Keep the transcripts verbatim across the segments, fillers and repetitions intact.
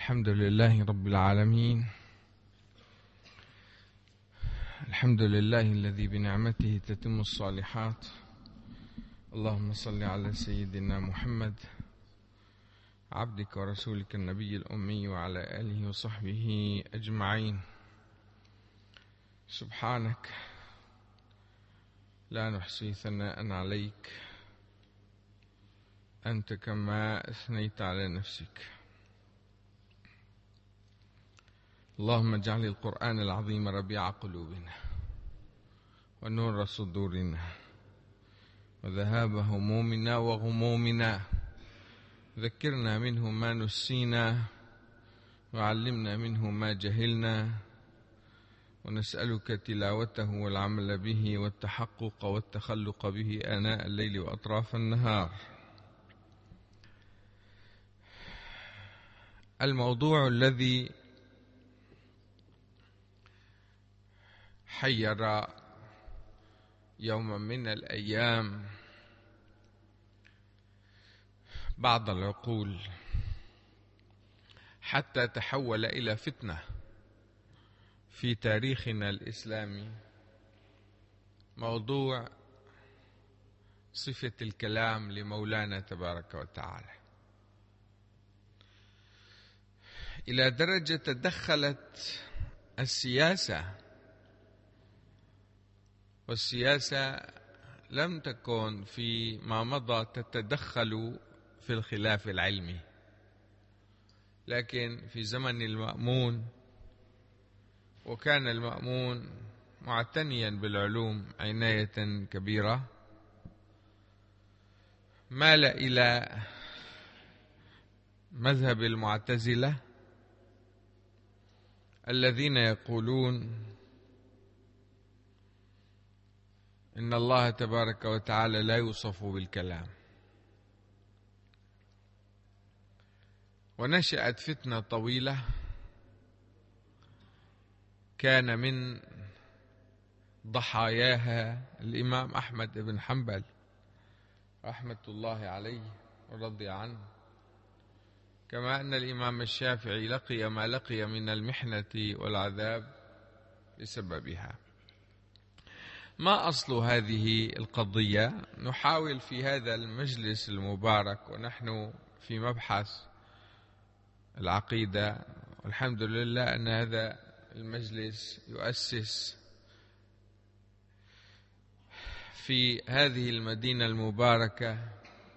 الحمد لله رب العالمين. الحمد لله الذي بنعمته تتم الصالحات. اللهم صل على سيدنا محمد عبدك ورسولك النبي الأمي وعلى آله وصحبه أجمعين. سبحانك لا نحصي ثناء عليك أنت كما أثنيت على نفسك. اللهم اجعل القرآن العظيم ربيع قلوبنا ونور صدورنا وذهاب همومنا وغمومنا. ذكرنا منه ما نسينا وعلمنا منه ما جهلنا، ونسألك تلاوته والعمل به والتحقق والتخلق به آناء الليل وأطراف النهار. الموضوع الذي حير يوما من الأيام بعض العقول حتى تحول إلى فتنة في تاريخنا الإسلامي، موضوع صفة الكلام لمولانا تبارك وتعالى، إلى درجة تدخلت السياسة، والسياسة لم تكن فيما مضى تتدخل في الخلاف العلمي، لكن في زمن المأمون، وكان المأمون معتنيا بالعلوم عناية كبيرة، مال إلى مذهب المعتزلة الذين يقولون إن الله تبارك وتعالى لا يوصف بالكلام. ونشأت فتنة طويلة كان من ضحاياها الإمام أحمد بن حنبل رحمة الله عليه ورضي عنه، كما أن الإمام الشافعي لقي ما لقي من المحنة والعذاب بسببها. ما أصل هذه القضية؟ نحاول في هذا المجلس المبارك، ونحن في مبحث العقيدة، والحمد لله أن هذا المجلس يؤسس في هذه المدينة المباركة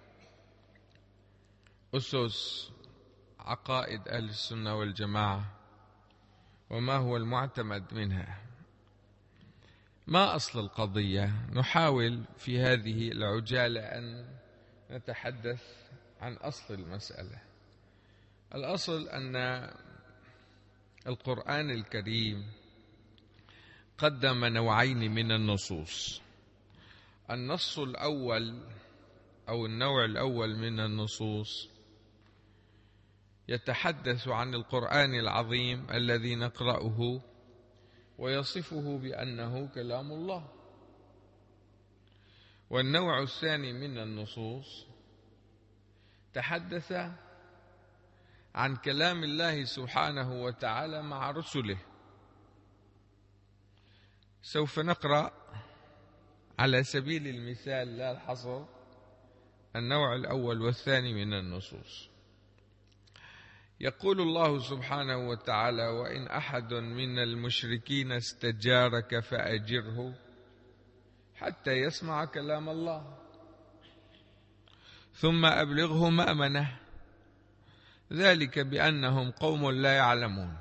أسس عقائد أهل السنة والجماعة وما هو المعتمد منها. ما أصل القضية؟ نحاول في هذه العجالة أن نتحدث عن أصل المسألة. الأصل أن القرآن الكريم قدم نوعين من النصوص. النص الأول أو النوع الأول من النصوص يتحدث عن القرآن العظيم الذي نقرأه ويصفه بأنه كلام الله. والنوع الثاني من النصوص تحدث عن كلام الله سبحانه وتعالى مع رسله. سوف نقرأ على سبيل المثال لا الحصر النوع الأول والثاني من النصوص. يقول الله سبحانه وتعالى: وإن أحد من المشركين استجارك فأجره حتى يسمع كلام الله ثم أبلغه مأمنه ذلك بأنهم قوم لا يعلمون.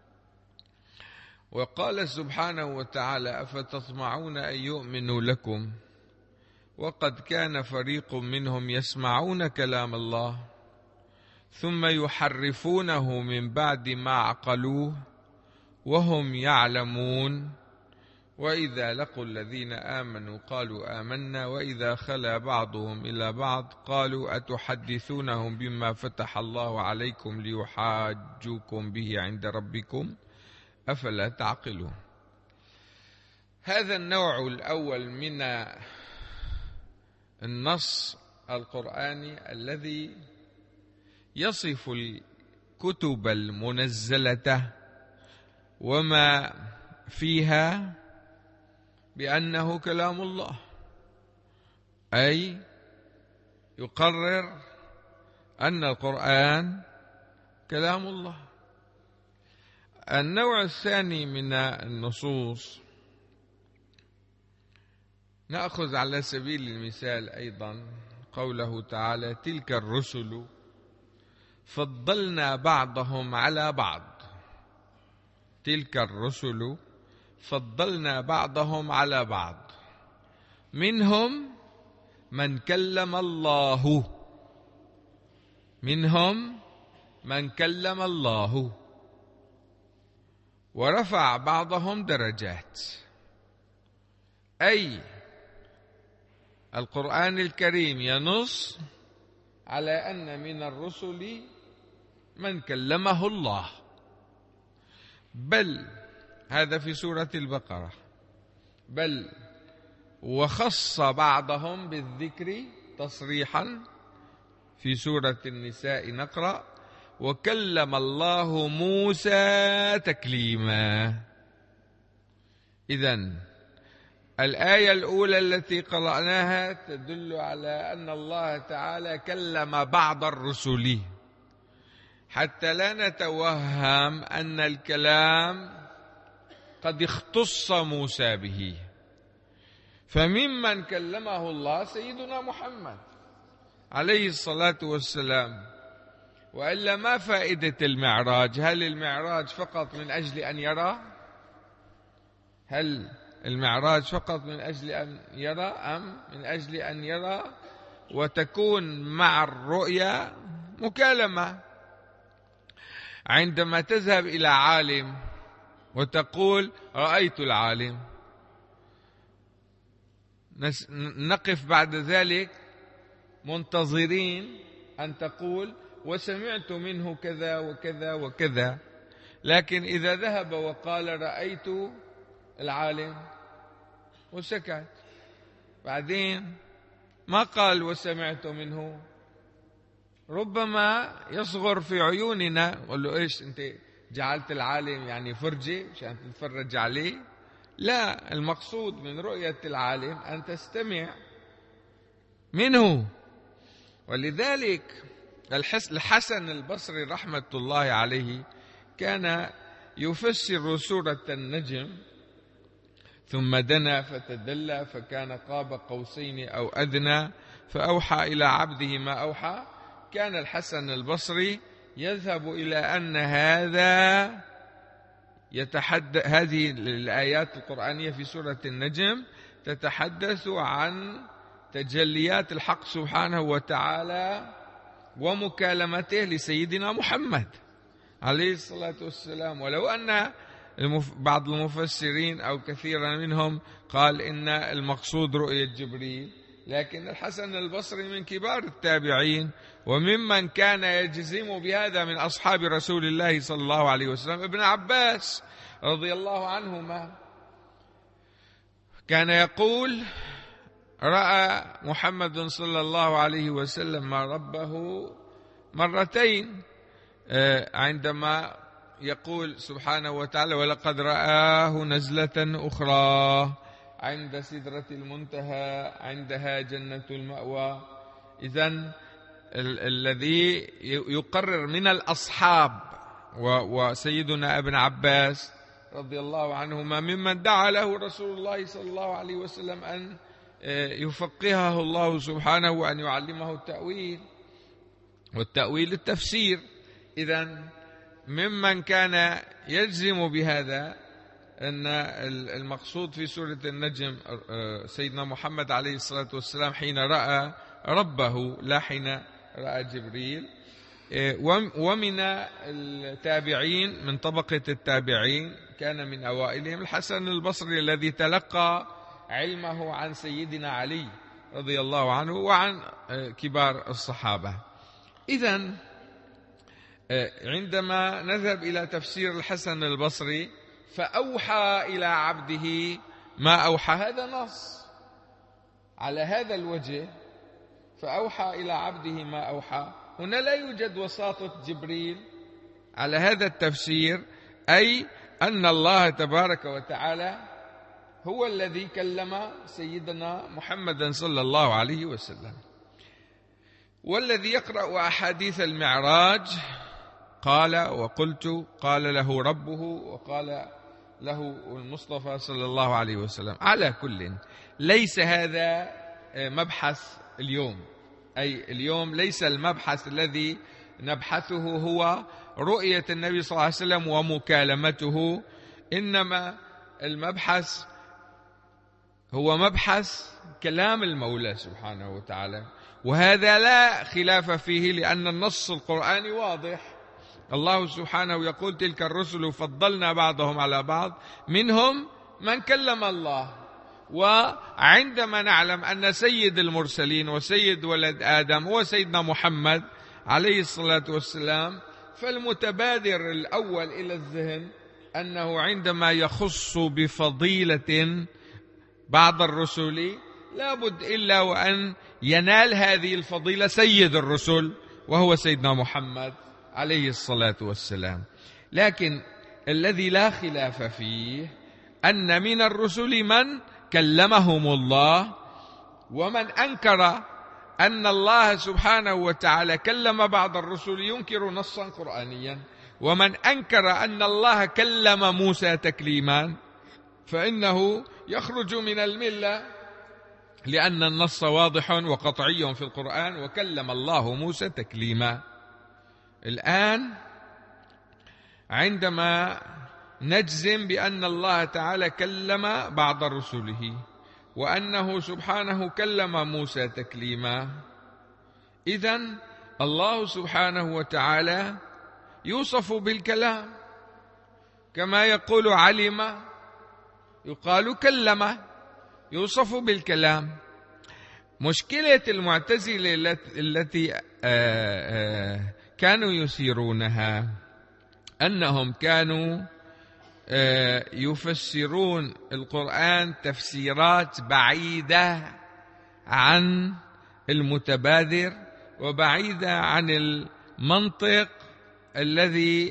وقال سبحانه وتعالى: أفتطمعون أن يؤمنوا لكم وقد كان فريق منهم يسمعون كلام الله ثم يحرفونه من بعد ما عقلوه وهم يعلمون وإذا لقوا الذين آمنوا قالوا آمنا وإذا خلا بعضهم إلى بعض قالوا أتحدثونهم بما فتح الله عليكم ليحاجوكم به عند ربكم أفلا تعقلون. هذا النوع الأول من النص القرآني الذي يصف الكتب المنزلة وما فيها بأنه كلام الله، أي يقرر أن القرآن كلام الله. النوع الثاني من النصوص نأخذ على سبيل المثال أيضا قوله تعالى: تلك الرسل فضلنا بعضهم على بعض. تلك الرسل فضلنا بعضهم على بعض، منهم من كلم الله، منهم من كلم الله، ورفع بعضهم درجات. أي القرآن الكريم ينص على أن من الرسل من كلمه الله، بل هذا في سورة البقرة، بل وخص بعضهم بالذكر تصريحا في سورة النساء نقرأ: وكلم الله موسى تكليما. إذن الآية الأولى التي قرأناها تدل على أن الله تعالى كلم بعض الرسل، حتى لا نتوهم أن الكلام قد اختص موسى به. فممن كلمه الله سيدنا محمد عليه الصلاة والسلام، وإلا ما فائدة المعراج؟ هل المعراج فقط من أجل أن يرى؟ هل المعراج فقط من أجل أن يرى، أم من أجل أن يرى وتكون مع الرؤيا مكالمة؟ عندما تذهب إلى عالم وتقول رأيت العالم، نقف بعد ذلك منتظرين أن تقول وسمعت منه كذا وكذا وكذا. لكن إذا ذهب وقال رأيت العالم وسكت، بعدين ما قال وسمعت منه، ربما يصغر في عيوننا. قل له إيش أنت جعلت العالم يعني فرجة عشان تتفرج عليه؟ لا، المقصود من رؤية العالم أن تستمع منه. ولذلك الحسن البصري رحمة الله عليه كان يفسر سورة النجم: ثم دنا فتدلى فكان قاب قوسين أو أدنى فأوحى إلى عبده ما أوحى. كان الحسن البصري يذهب إلى أن هذا يتحدث، هذه الآيات القرآنية في سورة النجم تتحدث عن تجليات الحق سبحانه وتعالى ومكالمته لسيدنا محمد عليه الصلاة والسلام. ولو أن بعض المفسرين أو كثيرا منهم قال إن المقصود رؤية جبريل، لكن الحسن البصري من كبار التابعين وممن كان يجزم بهذا من أصحاب رسول الله صلى الله عليه وسلم ابن عباس رضي الله عنهما كان يقول: رأى محمد صلى الله عليه وسلم ربه مرتين، عندما يقول سبحانه وتعالى: ولقد رآه نزلة أخرى عند سدرة المنتهى عندها جنة المأوى. إذن الذي يقرر من الأصحاب وسيدنا ابن عباس رضي الله عنهما ممن دعا له رسول الله صلى الله عليه وسلم أن يفقهه الله سبحانه وأن يعلمه التأويل، والتأويل التفسير. إذن ممن كان يجزم بهذا أن المقصود في سورة النجم سيدنا محمد عليه الصلاة والسلام حين رأى ربه، لا حين رأى جبريل. ومن التابعين من طبقة التابعين كان من أوائلهم الحسن البصري الذي تلقى علمه عن سيدنا علي رضي الله عنه وعن كبار الصحابة. إذن عندما نذهب إلى تفسير الحسن البصري: فأوحى إلى عبده ما أوحى، هذا نص على هذا الوجه، فأوحى إلى عبده ما أوحى. هنا لا يوجد وساطة جبريل على هذا التفسير، أي أن الله تبارك وتعالى هو الذي كلم سيدنا محمدا صلى الله عليه وسلم. والذي يقرأ أحاديث المعراج قال وقلت قال له ربه وقال له المصطفى صلى الله عليه وسلم. على كل، ليس هذا مبحث اليوم، أي اليوم ليس المبحث الذي نبحثه هو رؤية النبي صلى الله عليه وسلم ومكالمته، إنما المبحث هو مبحث كلام المولى سبحانه وتعالى، وهذا لا خلاف فيه لأن النص القرآني واضح. الله سبحانه يقول تلك الرسل فضلنا بعضهم على بعض منهم من كلم الله. وعندما نعلم أن سيد المرسلين وسيد ولد آدم هو سيدنا محمد عليه الصلاة والسلام، فالمتبادر الأول إلى الذهن أنه عندما يخص بفضيلة بعض الرسل لابد إلا وأن ينال هذه الفضيلة سيد الرسل وهو سيدنا محمد عليه الصلاة والسلام. لكن الذي لا خلاف فيه أن من الرسل من كلمهم الله، ومن أنكر أن الله سبحانه وتعالى كلم بعض الرسل ينكر نصا قرآنيا، ومن أنكر أن الله كلم موسى تكليما فإنه يخرج من الملة، لأن النص واضح وقطعي في القرآن وكلم الله موسى تكليما. الآن عندما نجزم بأن الله تعالى كلم بعض رسله وأنه سبحانه كلم موسى تكليما، إذن الله سبحانه وتعالى يوصف بالكلام، كما يقول علم يقال كلم، يوصف بالكلام. مشكلة المعتزلة التي كانوا يثيرونها أنهم كانوا يفسرون القرآن تفسيرات بعيدة عن المتبادر وبعيدة عن المنطق الذي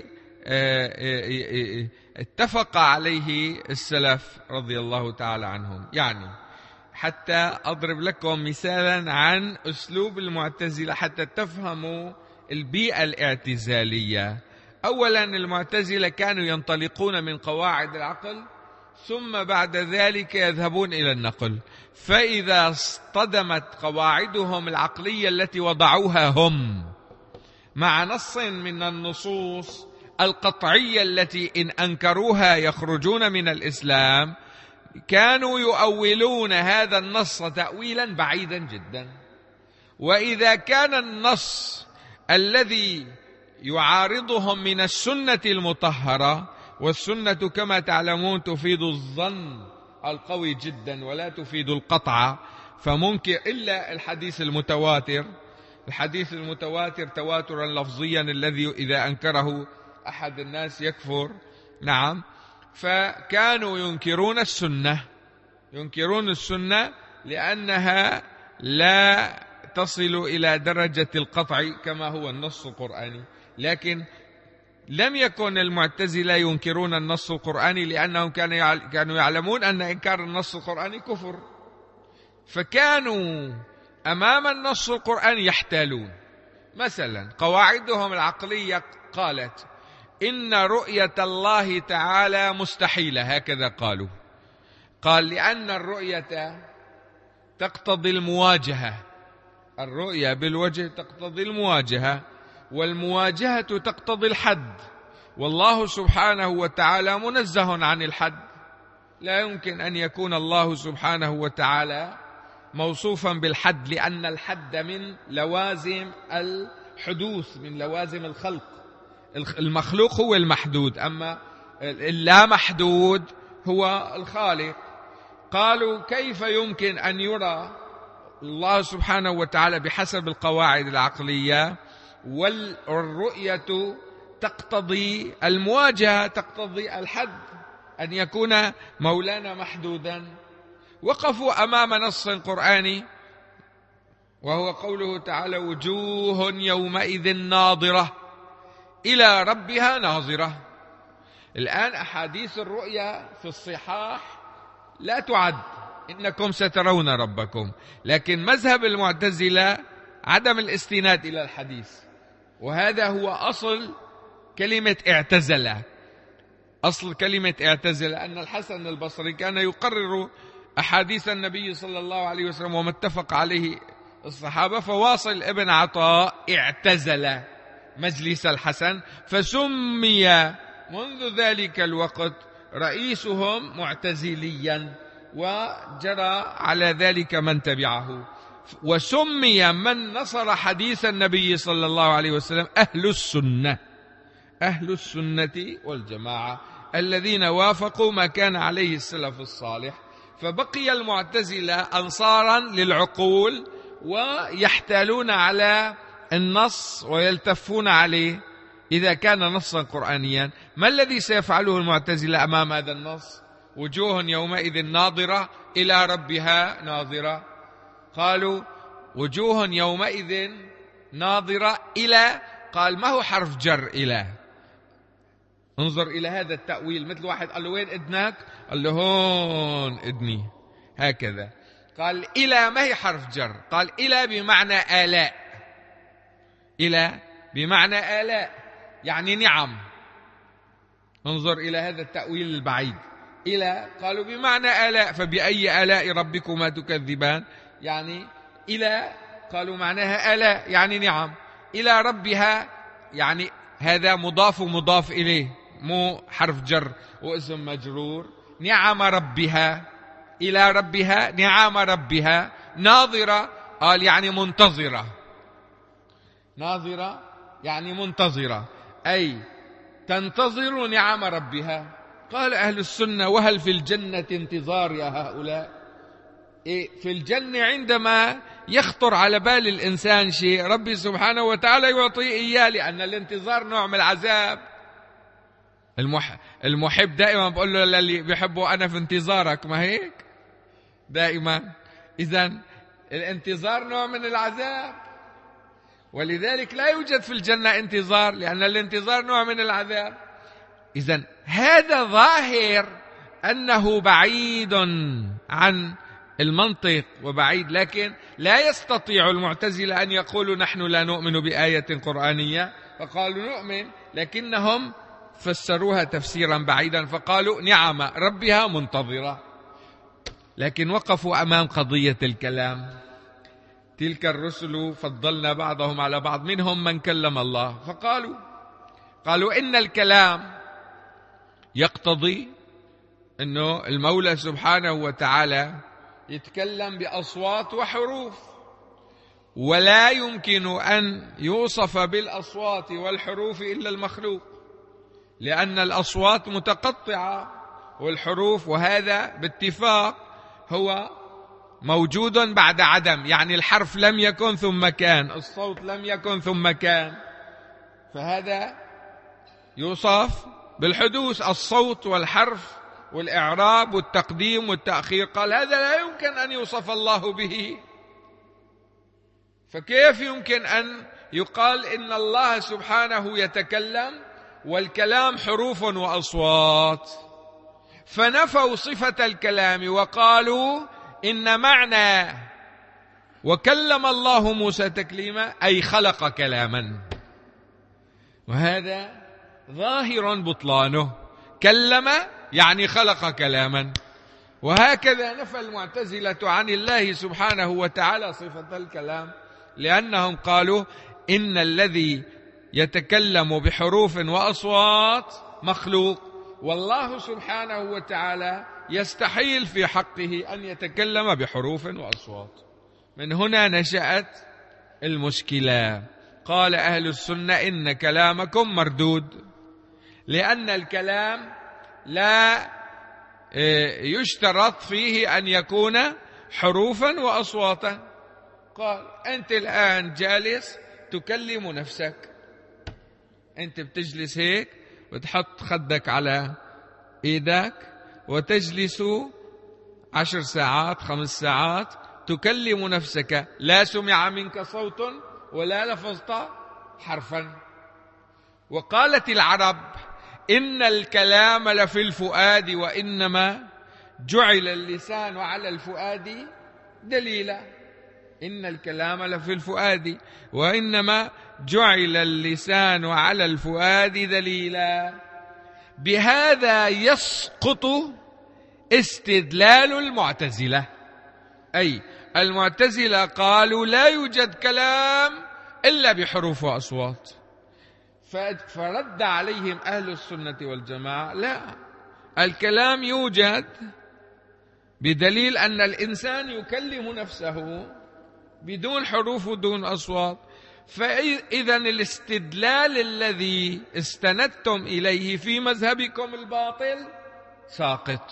اتفق عليه السلف رضي الله تعالى عنهم. يعني حتى أضرب لكم مثالا عن أسلوب المعتزلة حتى تفهموا البيئة الاعتزالية. أولا المعتزلة كانوا ينطلقون من قواعد العقل ثم بعد ذلك يذهبون إلى النقل، فإذا اصطدمت قواعدهم العقلية التي وضعوها هم مع نص من النصوص القطعية التي إن أنكروها يخرجون من الإسلام، كانوا يؤولون هذا النص تأويلا بعيدا جدا. وإذا كان النص الذي يعارضهم من السنة المطهرة، والسنة كما تعلمون تفيد الظن القوي جدا ولا تفيد القطع، فممكن إلا الحديث المتواتر، الحديث المتواتر تواترا لفظيا الذي إذا أنكره أحد الناس يكفر. نعم، فكانوا ينكرون السنة، ينكرون السنة لأنها لا تصل إلى درجة القطع كما هو النص القرآني. لكن لم يكن المعتزلة ينكرون النص القرآني لأنهم كانوا يعلمون أن إنكار النص القرآني كفر، فكانوا أمام النص القرآني يحتالون. مثلا قواعدهم العقلية قالت إن رؤية الله تعالى مستحيلة، هكذا قالوا. قال لأن الرؤية تقتضي المواجهة، الرؤية بالوجه تقتضي المواجهة، والمواجهة تقتضي الحد، والله سبحانه وتعالى منزه عن الحد. لا يمكن أن يكون الله سبحانه وتعالى موصوفا بالحد، لأن الحد من لوازم الحدوث، من لوازم الخلق. المخلوق هو المحدود، أما اللا محدود هو الخالق. قالوا كيف يمكن أن يرى الله سبحانه وتعالى بحسب القواعد العقلية، والرؤية تقتضي المواجهة، تقتضي الحد، أن يكون مولانا محدودا. وقفوا أمام نص قرآني وهو قوله تعالى وجوه يومئذ ناظرة إلى ربها ناظرة. الآن أحاديث الرؤيا في الصحاح لا تعد، إنكم سترون ربكم، لكن مذهب المعتزلة عدم الاستناد إلى الحديث، وهذا هو أصل كلمة اعتزل. أصل كلمة اعتزل أن الحسن البصري كان يقرر أحاديث النبي صلى الله عليه وسلم وما اتفق عليه الصحابة، فواصل ابن عطاء اعتزل مجلس الحسن، فسمي منذ ذلك الوقت رئيسهم معتزليا، وجرى على ذلك من تبعه، وسمي من نصر حديث النبي صلى الله عليه وسلم أهل السنة، أهل السنة والجماعة الذين وافقوا ما كان عليه السلف الصالح. فبقي المعتزلة أنصارا للعقول ويحتالون على النص ويلتفون عليه إذا كان نصا قرآنيا. ما الذي سيفعله المعتزلة أمام هذا النص؟ وجوه يومئذ ناظرة إلى ربها ناظرة. قالوا وجوه يومئذ ناظرة إلى، قال ما هو حرف جر إلى؟ انظر إلى هذا التأويل، مثل واحد قال له وين إذنك؟ قال له هون إذني، هكذا. قال إلى ما هي حرف جر؟ قال إلى بمعنى آلاء، إلى بمعنى آلاء يعني نعم. انظر إلى هذا التأويل البعيد. إلى قالوا بمعنى آلاء، فبأي آلاء ربكما تكذبان؟ يعني إلى قالوا معناها آلاء يعني نعم. إلى ربها يعني هذا مضاف مضاف إليه، مو حرف جر واسم مجرور. نعم ربها، إلى ربها نعم ربها. ناظرة قال يعني منتظرة، ناظرة يعني منتظرة، أي تنتظر نعم ربها. قال أهل السنة وهل في الجنة انتظار يا هؤلاء؟ إيه في الجنة عندما يخطر على بال الإنسان شيء ربي سبحانه وتعالى يعطيه إياه، لأن الانتظار نوع من العذاب. المح... المحب دائما بقول له للي بيحبه أنا في انتظارك، ما هيك دائما؟ إذن الانتظار نوع من العذاب، ولذلك لا يوجد في الجنة انتظار، لأن الانتظار نوع من العذاب. إذن هذا ظاهر أنه بعيد عن المنطق وبعيد، لكن لا يستطيع المعتزلة أن يقولوا نحن لا نؤمن بآية قرآنية، فقالوا نؤمن، لكنهم فسروها تفسيرا بعيدا، فقالوا نعم ربها منتظرة. لكن وقفوا أمام قضية الكلام. تلك الرسل فضلنا بعضهم على بعض منهم من كلم الله، فقالوا قالوا إن الكلام يقتضي أنه المولى سبحانه وتعالى يتكلم بأصوات وحروف، ولا يمكن أن يوصف بالأصوات والحروف إلا المخلوق، لأن الأصوات متقطعة والحروف، وهذا باتفاق هو موجود بعد عدم، يعني الحرف لم يكن ثم كان، الصوت لم يكن ثم كان، فهذا يوصف بالحدوث، الصوت والحرف والإعراب والتقديم والتأخير. قال هذا لا يمكن أن يوصف الله به، فكيف يمكن أن يقال إن الله سبحانه يتكلم والكلام حروف وأصوات؟ فنفوا صفة الكلام وقالوا إن معنى وكلم الله موسى تكليما أي خلق كلاما، وهذا ظاهر بطلانه. كلم يعني خلق كلاما. وهكذا نفى المعتزلة عن الله سبحانه وتعالى صفة الكلام، لأنهم قالوا إن الذي يتكلم بحروف وأصوات مخلوق، والله سبحانه وتعالى يستحيل في حقه أن يتكلم بحروف وأصوات. من هنا نشأت المشكلة. قال أهل السنة إن كلامكم مردود، لأن الكلام لا يشترط فيه أن يكون حروفا وأصواتا. قال أنت الآن جالس تكلم نفسك، أنت بتجلس هيك وتحط خدك على إيدك وتجلس عشر ساعات خمس ساعات تكلم نفسك، لا سمع منك صوت ولا لفظت حرفا، وقالت العرب إن الكلام لفي الفؤاد وإنما جعل اللسان على الفؤاد دليلا. إن الكلام لفي الفؤاد وإنما جعل اللسان على الفؤاد دليلا. بهذا يسقط استدلال المعتزلة، أي المعتزلة قالوا لا يوجد كلام إلا بحروف وأصوات، فرد عليهم أهل السنة والجماعة لا، الكلام يوجد بدليل أن الإنسان يكلم نفسه بدون حروف ودون أصوات. فإذا الاستدلال الذي استندتم إليه في مذهبكم الباطل ساقط.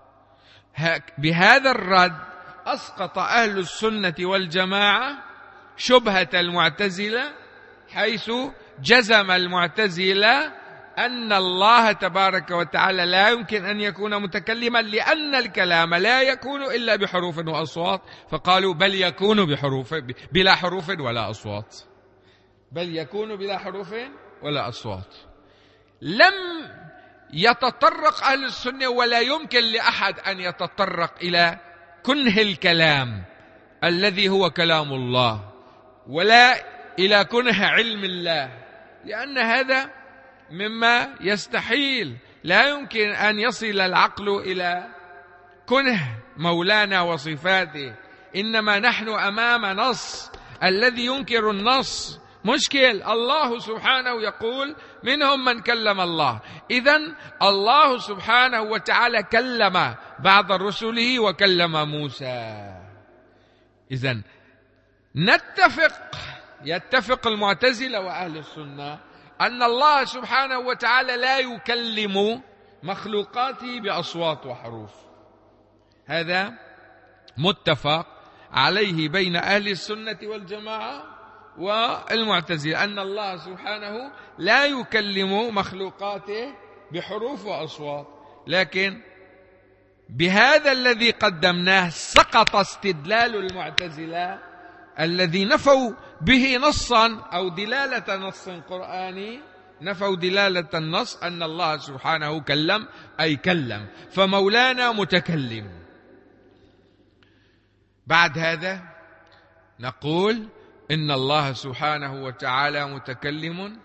بهذا الرد أسقط أهل السنة والجماعة شبهة المعتزلة، حيث جزم المعتزلة أن الله تبارك وتعالى لا يمكن أن يكون متكلما، لأن الكلام لا يكون إلا بحروف وأصوات، فقالوا بل يكون بحروف بلا حروف ولا أصوات، بل يكون بلا حروف ولا أصوات. لم يتطرق أهل السنة ولا يمكن لأحد أن يتطرق إلى كنه الكلام الذي هو كلام الله، ولا إلى كنه علم الله، لأن هذا مما يستحيل. لا يمكن أن يصل العقل إلى كنه مولانا وصفاته، إنما نحن أمام نص. الذي ينكر النص مشكل. الله سبحانه يقول منهم من كلم الله، إذن الله سبحانه وتعالى كلم بعض رسله وكلم موسى. إذن نتفق يتفق المعتزلة وأهل السنة أن الله سبحانه وتعالى لا يكلم مخلوقاته بأصوات وحروف. هذا متفق عليه بين أهل السنة والجماعة والمعتزلة، أن الله سبحانه لا يكلم مخلوقاته بحروف وأصوات. لكن بهذا الذي قدمناه سقط استدلال المعتزلة الذي نفوا به نصا أو دلالة نص قرآني، نفوا دلالة النص أن الله سبحانه كلم، أي كلم، فمولانا متكلم. بعد هذا نقول إن الله سبحانه وتعالى متكلم،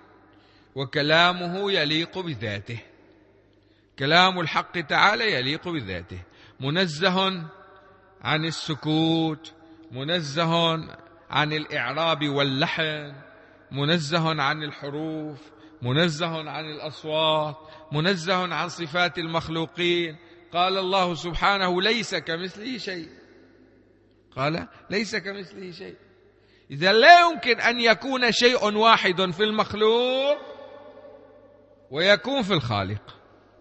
وكلامه يليق بذاته. كلام الحق تعالى يليق بذاته، منزه عن السكوت، منزه عن الإعراب واللحن، منزه عن الحروف، منزه عن الأصوات، منزه عن صفات المخلوقين. قال الله سبحانه ليس كمثله شيء، قال ليس كمثله شيء. إذا لا يمكن أن يكون شيء واحد في المخلوق ويكون في الخالق.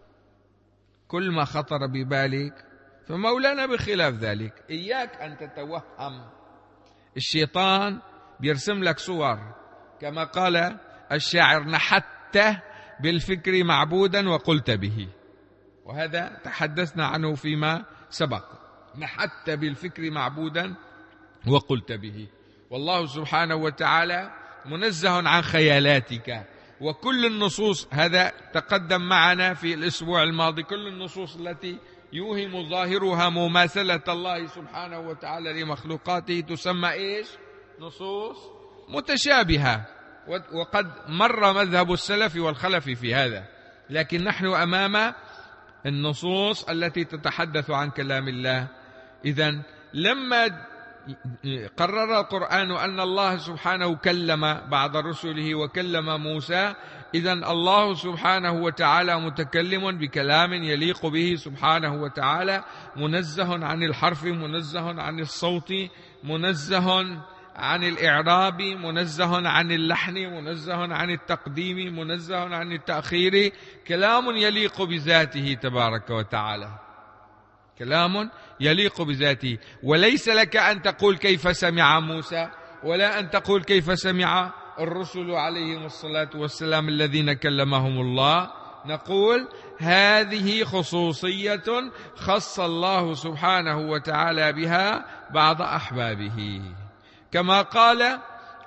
كل ما خطر ببالك فمولانا بخلاف ذلك. إياك أن تتوهم. الشيطان بيرسم لك صور، كما قال الشاعر نحت بالفكر معبودا وقلت به، وهذا تحدثنا عنه فيما سبق. نحت بالفكر معبودا وقلت به، والله سبحانه وتعالى منزه عن خيالاتك. وكل النصوص، هذا تقدم معنا في الأسبوع الماضي، كل النصوص التي يوهم ظاهرها مماثلة الله سبحانه وتعالى لمخلوقاته تسمى إيش؟ نصوص متشابهة، وقد مر مذهب السلف والخلف في هذا. لكن نحن أمام النصوص التي تتحدث عن كلام الله. إذن لما قرر القرآن أن الله سبحانه كلم بعض رسله وكلم موسى، إذن الله سبحانه وتعالى متكلم بكلام يليق به سبحانه وتعالى، منزه عن الحرف، منزه عن الصوت، منزه عن الإعراب، منزه عن اللحن، منزه عن التقديم، منزه عن التأخير. كلام يليق بذاته تبارك وتعالى، كلام يليق بذاته. وليس لك أن تقول كيف سمع موسى، ولا أن تقول كيف سمع الرسل عليهم الصلاة والسلام الذين كلمهم الله. نقول هذه خصوصية خص الله سبحانه وتعالى بها بعض أحبابه، كما قال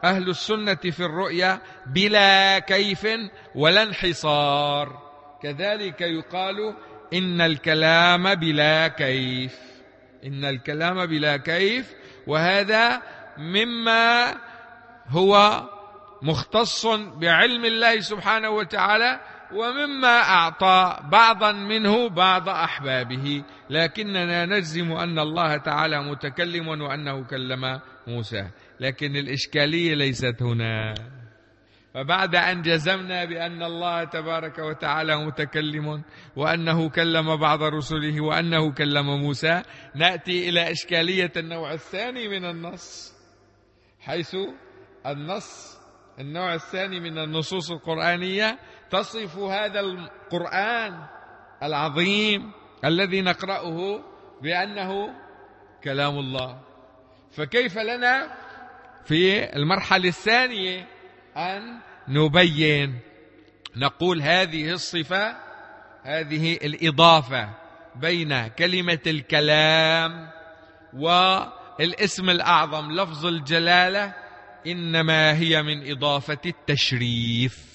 أهل السنة في الرؤيا بلا كيف ولا انحصار. كذلك يقال إن الكلام بلا كيف، إن الكلام بلا كيف، وهذا مما هو مختص بعلم الله سبحانه وتعالى، ومما أعطى بعضا منه بعض أحبابه، لكننا نجزم أن الله تعالى متكلم وأنه كلم موسى. لكن الإشكالية ليست هنا. فبعد أن جزمنا بأن الله تبارك وتعالى متكلم وأنه كلم بعض رسله وأنه كلم موسى، نأتي إلى إشكالية النوع الثاني من النص، حيث النص النوع الثاني من النصوص القرآنية تصف هذا القرآن العظيم الذي نقرأه بأنه كلام الله. فكيف لنا في المرحلة الثانية أن نبين، نقول هذه الصفة، هذه الإضافة بين كلمة الكلام والاسم الأعظم لفظ الجلالة إنما هي من إضافة التشريف.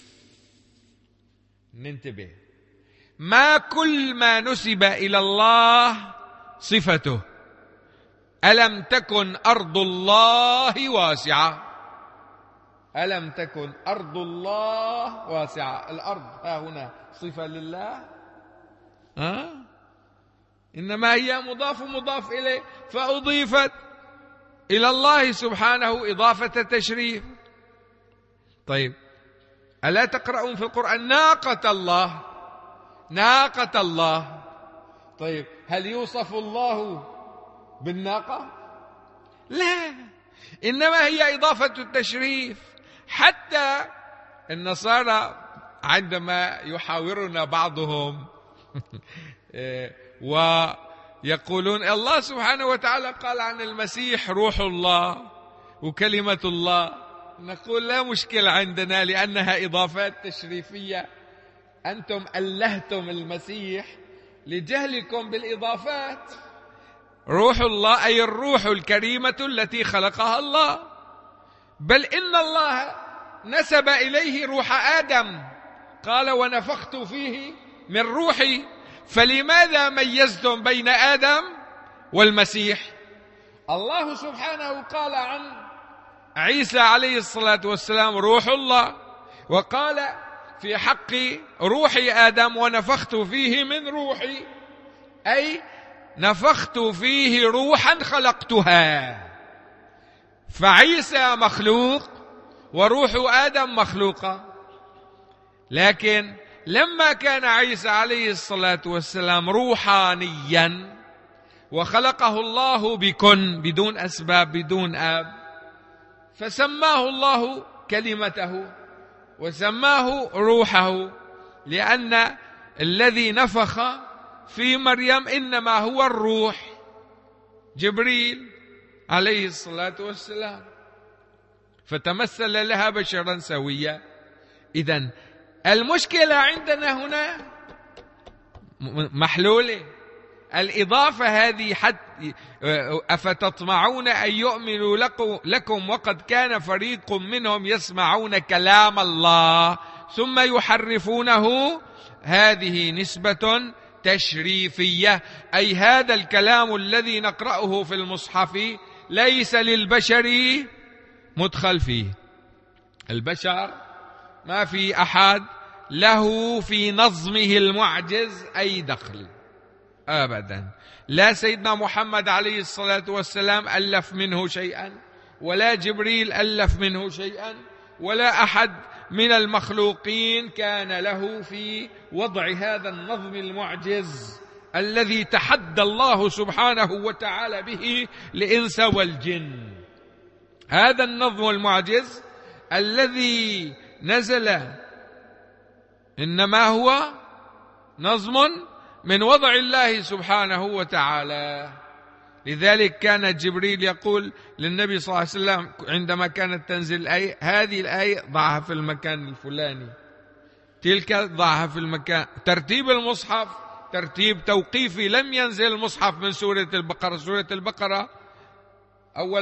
ننتبه، ما كل ما نسب إلى الله صفته. ألم تكن أرض الله واسعة، ألم تكن أرض الله واسعة، الأرض ها هنا صفة لله، ها؟ إنما هي مضاف مضاف إليه، فأضيفت إلى الله سبحانه إضافة تشريف. طيب، ألا تقرؤون في القرآن ناقة الله، ناقة الله؟ طيب، هل يوصف الله بالناقة؟ لا، إنما هي إضافة التشريف. حتى النصارى عندما يحاورنا بعضهم ويقولون الله سبحانه وتعالى قال عن المسيح روح الله وكلمة الله، نقول لا مشكلة عندنا، لأنها إضافات تشريفية. أنتم ألهتم المسيح لجهلكم بالإضافات. روح الله أي الروح الكريمة التي خلقها الله، بل إن الله نسب إليه روح آدم، قال ونفخت فيه من روحي. فلماذا ميزتم بين آدم والمسيح؟ الله سبحانه قال عن عيسى عليه الصلاة والسلام روح الله، وقال في حق روح آدم ونفخت فيه من روحي، أي نفخت فيه روحا خلقتها. فعيسى مخلوق وروح آدم مخلوقة. لكن لما كان عيسى عليه الصلاة والسلام روحانيا وخلقه الله بكن بدون أسباب بدون آب، فسماه الله كلمته وسماه روحه، لأن الذي نفخ في مريم إنما هو الروح جبريل عليه الصلاة والسلام، فتمثل لها بشرا سويا. إذن المشكلة عندنا هنا محلولة. الإضافة هذه حتى أفتطمعون أن يؤمنوا لكم وقد كان فريق منهم يسمعون كلام الله ثم يحرفونه، هذه نسبة تشريفية، أي هذا الكلام الذي نقرأه في المصحف ليس للبشر مدخل فيه. البشر ما في أحد له في نظمه المعجز أي دخل أبدا. لا سيدنا محمد عليه الصلاة والسلام ألف منه شيئا، ولا جبريل ألف منه شيئا، ولا أحد من المخلوقين كان له في وضع هذا النظم المعجز الذي تحدى الله سبحانه وتعالى به الإنس والجن. هذا النظم المعجز الذي نزل إنما هو نظم من وضع الله سبحانه وتعالى. لذلك كان جبريل يقول للنبي صلى الله عليه وسلم عندما كانت تنزل الآية، هذه الآية ضعها في المكان الفلاني، تلك ضعها في المكان. ترتيب المصحف ترتيب توقيفي، لم ينزل المصحف من سورة البقرة. سورة البقرة أول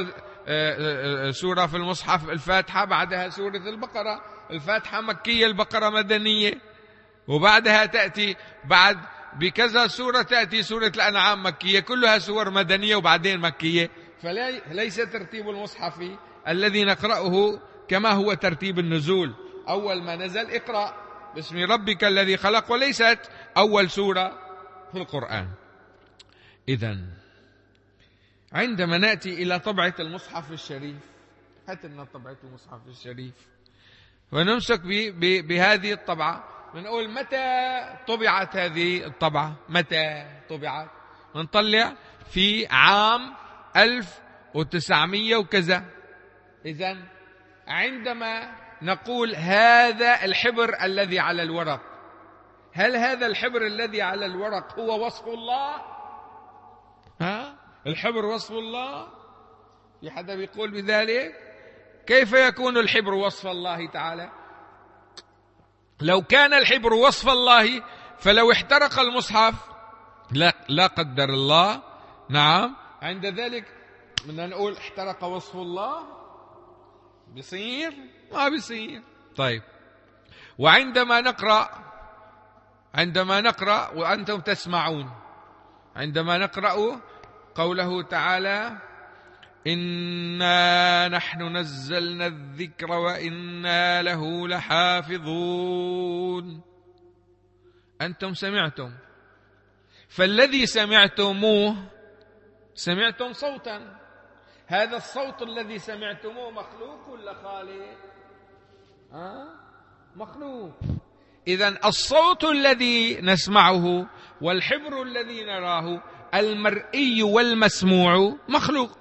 سورة في المصحف الفاتحة، بعدها سورة البقرة. الفاتحة مكية، البقرة مدنية، وبعدها تأتي بعد بكذا سورة تأتي سورة الأنعام مكية، كلها سور مدنية وبعدين مكية. فليس ترتيب المصحف الذي نقرأه كما هو ترتيب النزول. أول ما نزل اقرأ باسم ربك الذي خلق، وليست أول سورة في القرآن. إذن عندما نأتي إلى طبعة المصحف الشريف، هات لنا طبعة المصحف الشريف ونمسك بهذه الطبعة، ونقول متى طبعت هذه الطبعة؟ متى طبعت؟ ونطلع في عام ألف وتسعمية وكذا. إذن عندما نقول هذا الحبر الذي على الورق، هل هذا الحبر الذي على الورق هو وصف الله؟ ها؟ الحبر وصف الله؟ في حدا بيقول بذلك؟ كيف يكون الحبر وصف الله تعالى؟ لو كان الحبر وصف الله فلو احترق المصحف، لا, لا قدر الله، نعم، عند ذلك بدنا نقول احترق وصف الله؟ بيصير؟ ما بيصير. طيب، وعندما نقرأ عندما نقرأ وأنتم تسمعون، عندما نقرأ قوله تعالى إنا نحن نزلنا الذكر وإنا له لحافظون، أنتم سمعتم، فالذي سمعتموه سمعتم صوتا، هذا الصوت الذي سمعتموه مخلوق ولا خالق؟ أه؟ مخلوق. إذن الصوت الذي نسمعه والحبر الذي نراه المرئي والمسموع مخلوق.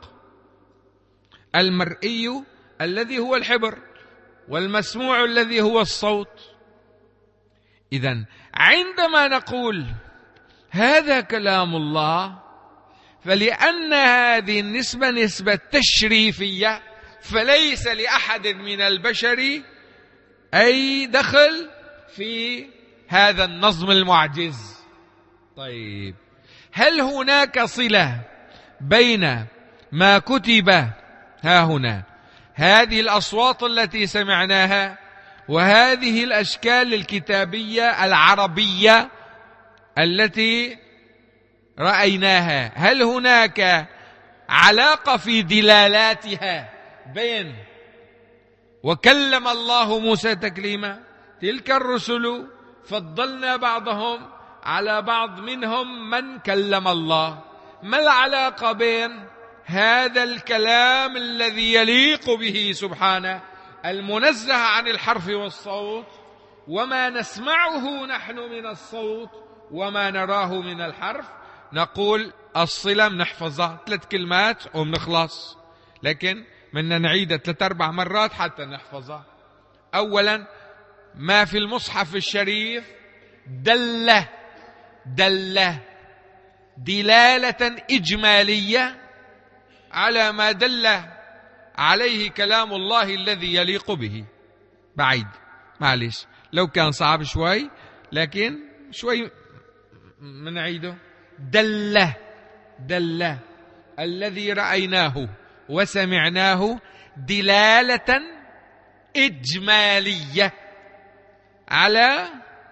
المرئي الذي هو الحبر، والمسموع الذي هو الصوت. إذن عندما نقول هذا كلام الله، فلأن هذه النسبة نسبة تشريفية، فليس لأحد من البشر أي دخل في هذا النظم المعجز. طيب، هل هناك صلة بين ما كتب ها هنا، هذه الأصوات التي سمعناها، وهذه الأشكال الكتابية العربية التي رأيناها؟ هل هناك علاقة في دلالاتها بين وكلم الله موسى تكليما، تلك الرسل فضلنا بعضهم على بعض، منهم من كلم الله؟ ما العلاقة بين هذا الكلام الذي يليق به سبحانه المنزه عن الحرف والصوت، وما نسمعه نحن من الصوت وما نراه من الحرف؟ نقول الصلة بنحفظها ثلاث كلمات وبنخلص، لكن بدنا نعيدها ثلاث أربع مرات حتى نحفظها. أولا، ما في المصحف الشريف دلة دلة دلالة إجمالية على ما دل عليه كلام الله الذي يليق به. بعيد، معلش لو كان صعب شوي، لكن شوي منعيده. دلة دلة الذي رأيناه وسمعناه دلالة إجمالية على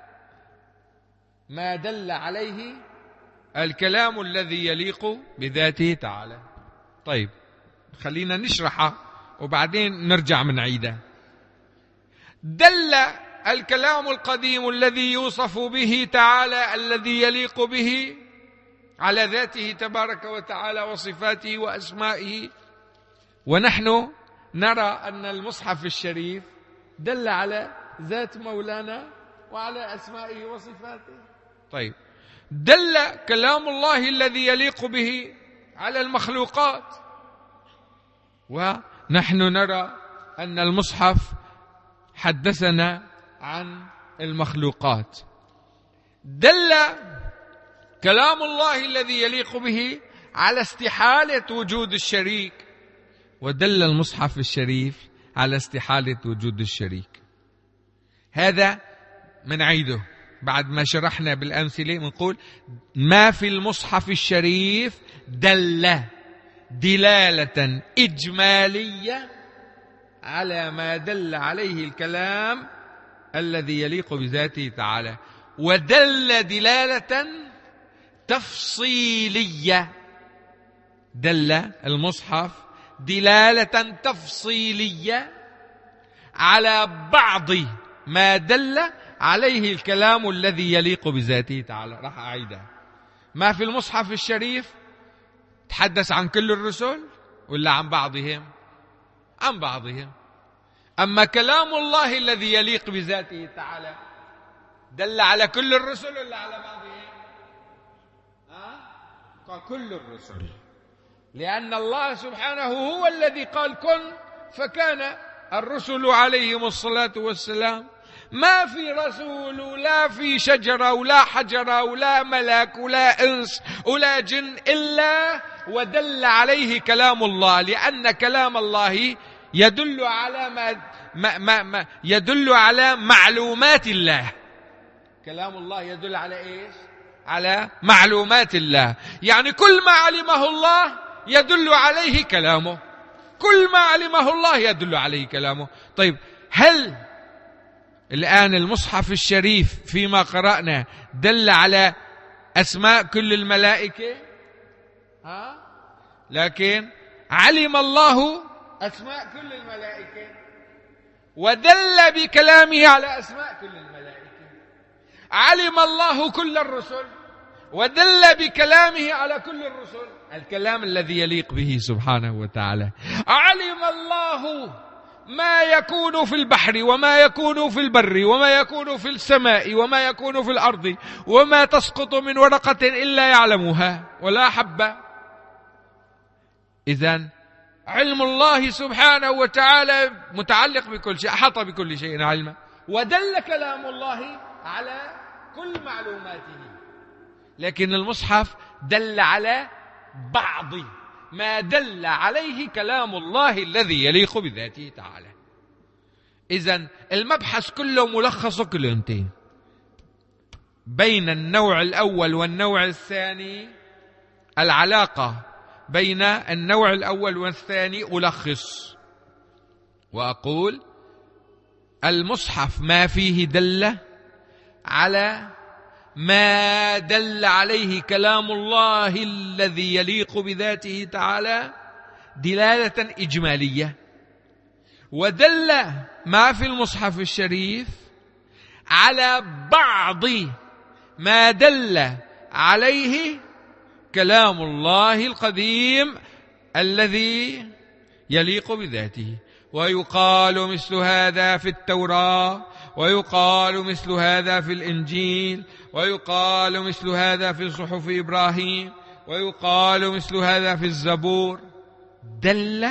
ما دل عليه الكلام الذي يليق بذاته تعالى. طيب، خلينا نشرحها وبعدين نرجع من عيدها. دل الكلام القديم الذي يوصف به تعالى الذي يليق به على ذاته تبارك وتعالى وصفاته وأسمائه، ونحن نرى أن المصحف الشريف دل على ذات مولانا وعلى أسمائه وصفاته. طيب، دل كلام الله الذي يليق به على المخلوقات، ونحن نرى أن المصحف حدثنا عن المخلوقات. دل كلام الله الذي يليق به على استحالة وجود الشريك، ودل المصحف الشريف على استحالة وجود الشريك. هذا منعيده بعد ما شرحنا بالأمثلة، نقول ما في المصحف الشريف دل دلالة إجمالية على ما دل عليه الكلام الذي يليق بذاته تعالى، ودل دلالة تفصيلية، دل المصحف دلالة تفصيلية على بعض ما دل عليه الكلام الذي يليق بذاته تعالى. راح أعيدها. ما في المصحف الشريف تحدث عن كل الرسل ولا عن بعضهم؟ عن بعضهم. أما كلام الله الذي يليق بذاته تعالى دل على كل الرسل ولا على بعضهم؟ أه؟ كل الرسل، لأن الله سبحانه هو الذي قال كن فكان. الرسل عليهم الصلاة والسلام ما في رسول ولا في شجرة ولا حجرة ولا ملك ولا إنس ولا جن إلا ودل عليه كلام الله، لأن كلام الله يدل على ما, ما, ما, ما يدل على معلومات الله. كلام الله يدل على إيش؟ على معلومات الله، يعني كل ما علمه الله يدل عليه كلامه، كل ما علمه الله يدل عليه كلامه. طيب هل الآن المصحف الشريف فيما قرأنا دل على أسماء كل الملائكة؟ ها؟ لكن علم الله أسماء كل الملائكة ودل بكلامه على أسماء كل الملائكة. علم الله كل الرسل ودل بكلامه على كل الرسل، الكلام الذي يليق به سبحانه وتعالى. علم الله ما يكون في البحر وما يكون في البر وما يكون في السماء وما يكون في الأرض وما تسقط من ورقة إلا يعلمها ولا حبة. إذن علم الله سبحانه وتعالى متعلق بكل شيء، أحاط بكل شيء علما، ودل كلام الله على كل معلوماته. لكن المصحف دل على بعض ما دل عليه كلام الله الذي يليق بذاته تعالى. إذن المبحث كله ملخص كلمتين بين النوع الأول والنوع الثاني. العلاقة بين النوع الأول والثاني ألخص وأقول المصحف ما فيه دل على ما دل عليه كلام الله الذي يليق بذاته تعالى دلالة إجمالية، ودل ما في المصحف الشريف على بعض ما دل عليه كلام الله القديم الذي يليق بذاته. ويقال مثل هذا في التوراة، ويقال مثل هذا في الإنجيل، ويقال مثل هذا في صحف إبراهيم، ويقال مثل هذا في الزبور. دل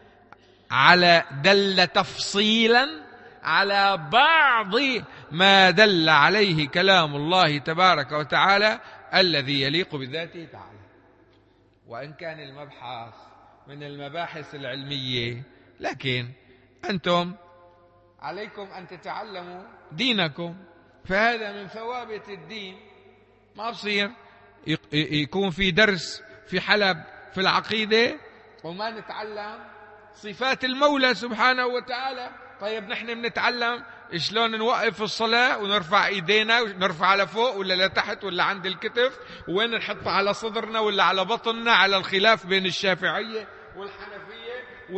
على دل تفصيلا على بعض ما دل عليه كلام الله تبارك وتعالى الذي يليق بذاته تعالى. وإن كان المبحث من المباحث العلمية، لكن أنتم عليكم أن تتعلموا دينكم، فهذا من ثوابت الدين. ما بصير يكون في درس في حلب في العقيدة وما نتعلم صفات المولى سبحانه وتعالى. طيب نحن بنتعلم شلون نوقف الصلاة ونرفع ايدينا ونرفع لفوق ولا لتحت ولا عند الكتف، وين نحطها على صدرنا ولا على بطننا، على الخلاف بين الشافعية والحنفية.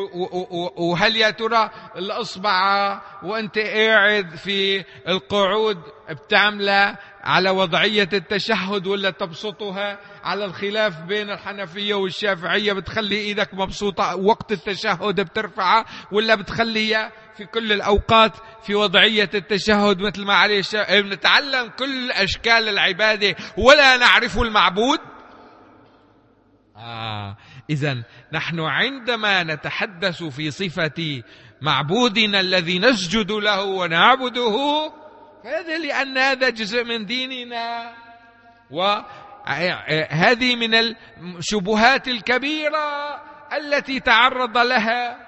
وهل يا ترى الأصبع وأنت قاعد في القعود بتعملها على وضعية التشهد ولا تبسطها؟ على الخلاف بين الحنفية والشافعية، بتخلي إيدك مبسوطة وقت التشهد بترفعها ولا بتخليها في كل الأوقات في وضعية التشهد مثل ما عليه الشافعي؟ بنتعلم كل أشكال العبادة ولا نعرف المعبود. آه إذن نحن عندما نتحدث في صفة معبودنا الذي نسجد له ونعبده، فهذا لأن هذا جزء من ديننا، وهذه من الشبهات الكبيرة التي تعرض لها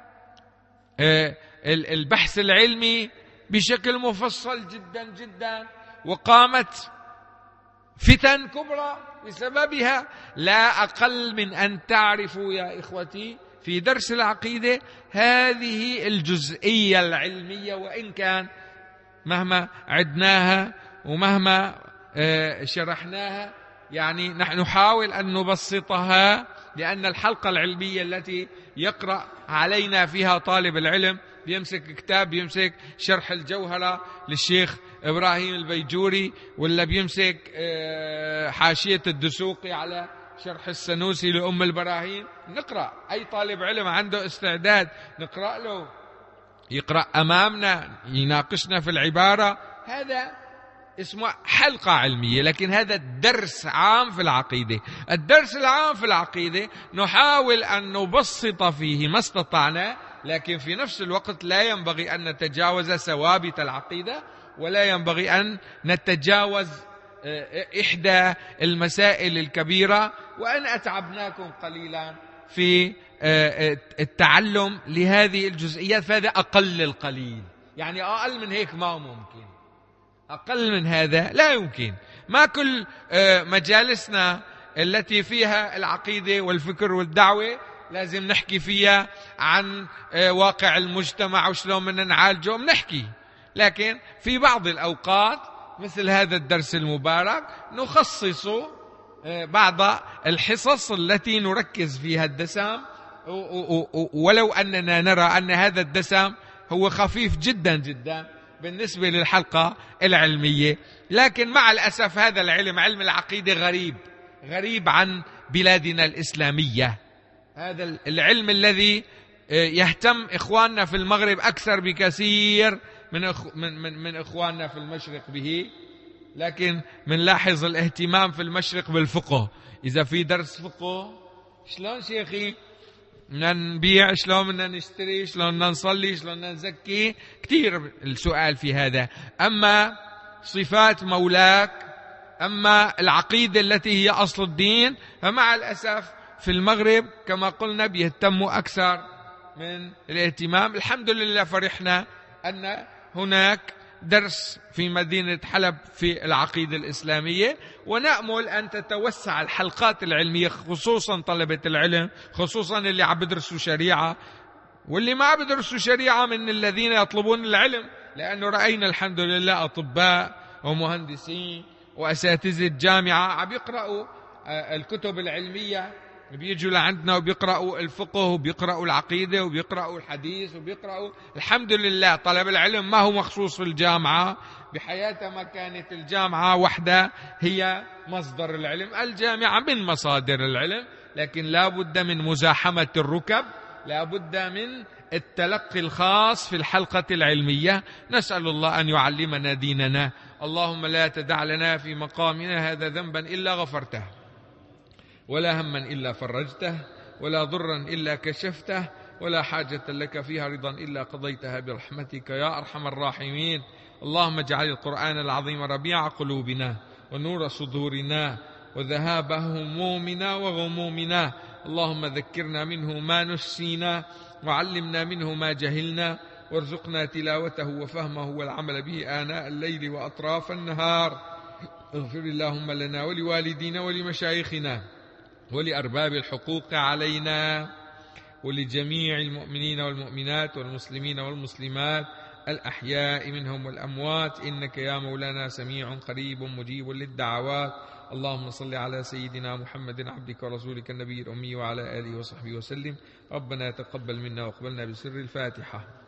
البحث العلمي بشكل مفصل جدا جدا، وقامت فتن كبرى بسببها. لا أقل من أن تعرفوا يا إخوتي في درس العقيدة هذه الجزئية العلمية، وإن كان مهما عدناها ومهما شرحناها يعني نحن نحاول أن نبسطها، لأن الحلقة العلمية التي يقرأ علينا فيها طالب العلم بيمسك كتاب، بيمسك شرح الجوهرة للشيخ إبراهيم البيجوري، ولا بيمسك حاشية الدسوقي على شرح السنوسي لأم البراهين، نقرأ. أي طالب علم عنده استعداد نقرأ له، يقرأ أمامنا، يناقشنا في العبارة، هذا اسمه حلقة علمية. لكن هذا درس عام في العقيدة. الدرس العام في العقيدة نحاول أن نبسط فيه ما استطعنا، لكن في نفس الوقت لا ينبغي أن نتجاوز ثوابت العقيدة، ولا ينبغي أن نتجاوز إحدى المسائل الكبيرة. وأن أتعبناكم قليلا في التعلم لهذه الجزئيات، فهذا أقل القليل، يعني أقل من هيك ما ممكن، أقل من هذا لا يمكن. ما كل مجالسنا التي فيها العقيدة والفكر والدعوة لازم نحكي فيها عن واقع المجتمع وشلون بدنا نعالجه، بنحكي. لكن في بعض الأوقات مثل هذا الدرس المبارك نخصص بعض الحصص التي نركز فيها الدسم، ولو أننا نرى أن هذا الدسم هو خفيف جدا جدا بالنسبة للحلقة العلمية. لكن مع الأسف هذا العلم، علم العقيدة، غريب غريب عن بلادنا الإسلامية. هذا العلم الذي يهتم إخواننا في المغرب أكثر بكثير من أخ من من من إخواننا في المشرق به. لكن منلاحظ الاهتمام في المشرق بالفقه. إذا في درس فقه، شلون شيخي بدنا نبيع، شلون بدنا نشتري، شلون بدنا نصلي، شلون بدنا نزكي، كثير السؤال في هذا. أما صفات مولاك، أما العقيدة التي هي أصل الدين، فمع الأسف في المغرب كما قلنا بيهتموا أكثر من الاهتمام. الحمد لله فرحنا أن هناك درس في مدينة حلب في العقيدة الإسلامية، ونأمل أن تتوسع الحلقات العلمية، خصوصا طلبة العلم، خصوصا اللي عم بدرسوا شريعة واللي ما عم بدرسوا شريعة من الذين يطلبون العلم. لأنه رأينا الحمد لله أطباء ومهندسين وأساتذة جامعة عم يقرأوا الكتب العلمية، بيجوا لعندنا وبيقرأوا الفقه وبيقرأوا العقيدة وبيقرأوا الحديث وبيقرأوا. الحمد لله طلب العلم ما هو مخصوص في الجامعة، بحياته ما كانت الجامعة وحدة هي مصدر العلم، الجامعة من مصادر العلم. لكن لا بد من مزاحمة الركب، لا بد من التلقي الخاص في الحلقة العلمية. نسأل الله أن يعلمنا ديننا. اللهم لا تدع لنا في مقامنا هذا ذنبا إلا غفرته، ولا هما إلا فرجته، ولا ضرا إلا كشفته، ولا حاجة لك فيها رضا إلا قضيتها برحمتك يا أرحم الراحمين. اللهم اجعل القرآن العظيم ربيع قلوبنا ونور صدورنا وذهاب همومنا وغمومنا. اللهم ذكرنا منه ما نسينا، وعلمنا منه ما جهلنا، وارزقنا تلاوته وفهمه والعمل به آناء الليل وأطراف النهار. اغفر اللهم لنا ولوالدينا ولمشايخنا ولأرباب الحقوق علينا ولجميع المؤمنين والمؤمنات والمسلمين والمسلمات الأحياء منهم والأموات، إنك يا مولانا سميع قريب مجيب للدعوات. اللهم صل على سيدنا محمد عبدك ورسولك النبي الأمي وعلى آله وصحبه وسلم. ربنا تقبل منا واقبلنا بسر الفاتحة.